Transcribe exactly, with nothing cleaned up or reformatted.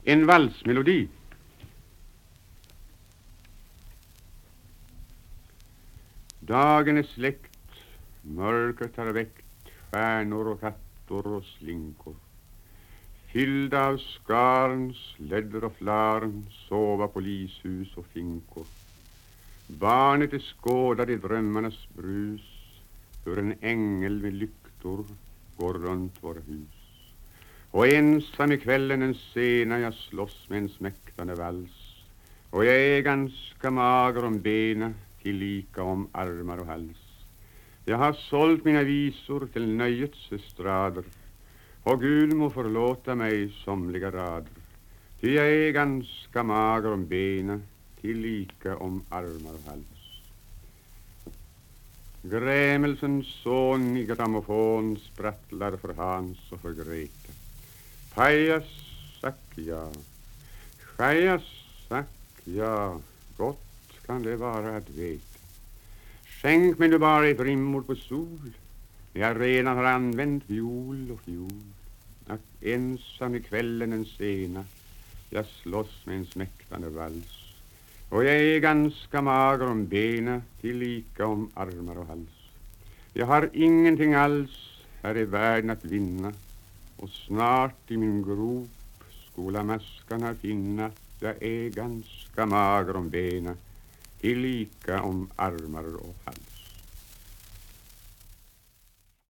En valsmelodi. Dagen är släckt, mörkret har väckt stjärnor och hattor och slinkor. Fyllda av skarns, ledder och flarn, sova polishus och finkor. Barnet är skådad i drömmarnas brus, hur en ängel med lyktor går runt vår hus. Och ensam i kvällen en sena jag slåss med en smäktande vals. Och jag är ganska mager om bena, tillika om armar och hals. Jag har sålt mina visor till nöjets estrader, och Gud må förlåta mig somliga rader. Ty jag är ganska mager om bena, tillika om armar och hals. Grämelsens son i grammofon sprattlar för Hans och för Greta. Pajas, sack ja, schajas, sack ja, gott kan det vara att veta. Skänk mig nu bara ett rimmord på sol, jag redan har använt viol och fiol. Att ensam i kvällen en sena, jag slåss med en smäktande vals. Och jag är ganska mager om bena, tillika om armar och hals. Jag har ingenting alls här i världen att vinna, och snart i min grop skola maskarna finna. Jag är ganska mager om bena, tillika om armar och hals.